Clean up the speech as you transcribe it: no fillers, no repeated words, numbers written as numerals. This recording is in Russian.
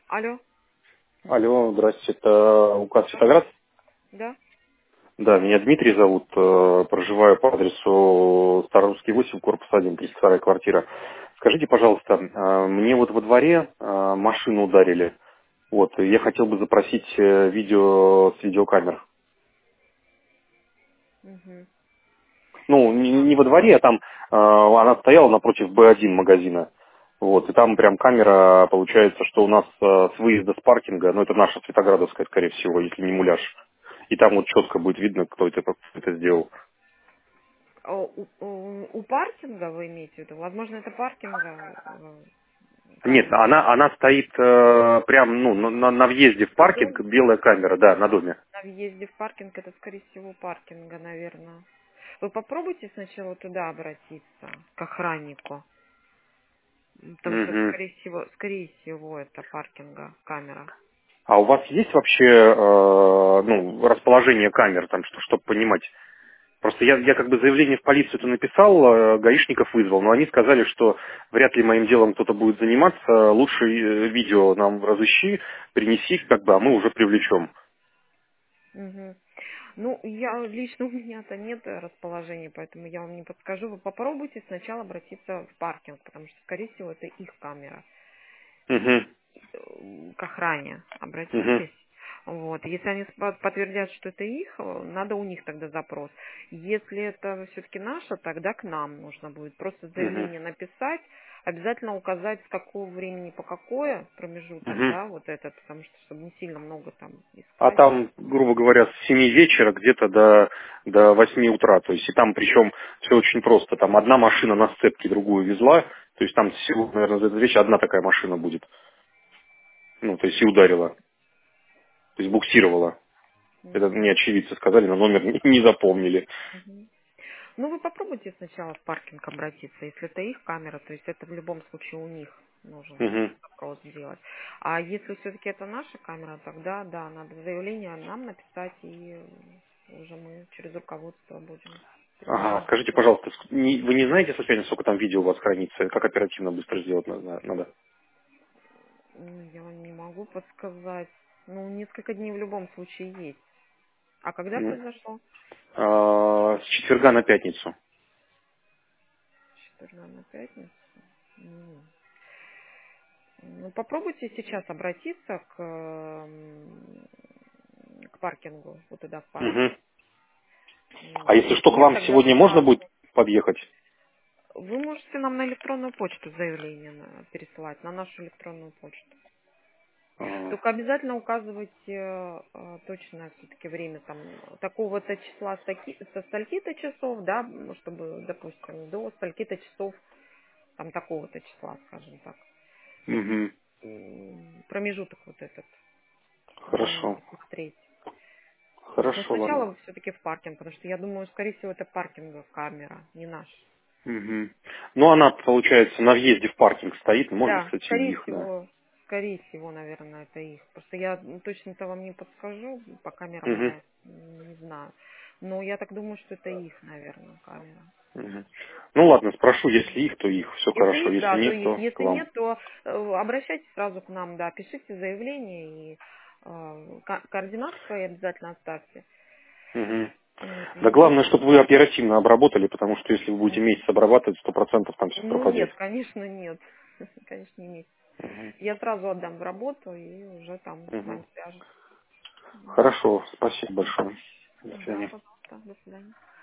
Алло, Алло, здрасте, это УК Светоград? да? Да, меня Дмитрий зовут, проживаю по адресу Старорусский 8, корпус 1, 32 квартира. Скажите, пожалуйста, мне вот во дворе машину ударили, вот, и я хотел бы запросить видео с видеокамер. Угу. Ну, не во дворе, а там она стояла напротив Б1 магазина. Вот, и там прям камера, получается, что у нас с выезда с паркинга, ну это наша Светоградовская, скорее всего, если не муляж. И там вот четко будет видно, кто это сделал. У паркинга вы имеете в виду? Возможно, это паркинга Нет, камера. она стоит прям ну, на въезде в На паркинг, доме? белая камера, да, на доме. На въезде в паркинг это, скорее всего, паркинга, наверное. Вы попробуйте сначала туда обратиться, к охраннику. Потому что, Мгм. скорее всего, это паркинга камера. А у вас есть вообще ну, расположение камер, там, чтобы понимать? Просто я как бы заявление в полицию-то написал, гаишников вызвал, но они сказали, что вряд ли моим делом кто-то будет заниматься, лучше видео нам разыщи, принеси, как бы, а мы уже привлечем. Угу. Ну, лично у меня-то нет расположения, поэтому я вам не подскажу. Вы попробуйте сначала обратиться в паркинг, потому что, скорее всего, это их камера. Угу, К охране угу, обратитесь. Вот. Если они подтвердят, что это их, надо у них тогда запрос. Если это все-таки наше, тогда к нам нужно будет просто угу, заявление написать, обязательно указать, с какого времени по какое промежуток, угу. да, вот этот, потому что чтобы не сильно много там А искать. там, грубо говоря, с 7 вечера где-то до 8 утра. То есть и там причем все очень просто. Там одна машина на сцепке другую везла. То есть там всего, наверное, за эту вещь одна такая машина будет. Ну, то есть и ударила. То есть буксировала. Это Мгм. мне очевидцы сказали, но номер не запомнили. Мгм. Ну, вы попробуйте сначала в паркинг обратиться. Если это их камера, то есть это в любом случае у них нужен Мгм. запрос сделать. А если все-таки это наша камера, тогда, да, надо заявление нам написать, и уже мы через руководство будем Ага, принимать скажите, запрос. пожалуйста, вы не знаете случайно, сколько там видео у вас хранится? Как оперативно быстро сделать надо? Я вам не могу подсказать. Ну, несколько дней в любом случае есть. А когда Ну, произошло? с четверга на пятницу. С четверга на пятницу. М. Ну, попробуйте сейчас обратиться к паркингу, вот туда в паркинг. Мгм. А Вот. если Если что, к нет, вам тогда сегодня можно будет сразу. подъехать? Вы можете нам на электронную почту заявление пересылать, на нашу электронную почту. Ага. Только обязательно указывайте точное все-таки время там такого-то числа со стольки-то часов, да, ну, чтобы, допустим, до стольки-то часов там такого-то числа, скажем так. Мгм. Промежуток вот этот Хорошо. смотреть. Вот. Но Хорошо, ладно. сначала все-таки в паркинг, потому что я думаю, скорее всего, это паркинговая камера, не наша. Мгм. Ну, она, получается, на въезде в паркинг стоит. Может, Да, кстати, и их, да. скорее всего, наверное, это их. Просто я точно-то вам не подскажу, по камерам Мгм. я не знаю. Но я так думаю, что это их, наверное, камера. Мгм. Ну, ладно, спрошу, если их, то их. Все Если хорошо. их, Если да, то нет, их. то к Если вам. нет, то обращайтесь сразу к нам, да, пишите заявление и координаты свои обязательно оставьте. Мгм. Вот, Да и главное, мы... чтобы вы оперативно обработали, потому что если вы будете месяц обрабатывать, 100% там все Ну пропадет. нет, конечно, нет. Конечно, не месяц. Мгм. Я сразу отдам в работу и уже там с Мгм. вами свяжут. Вот. Хорошо, спасибо большое. До Да, свидания. пожалуйста, до свидания.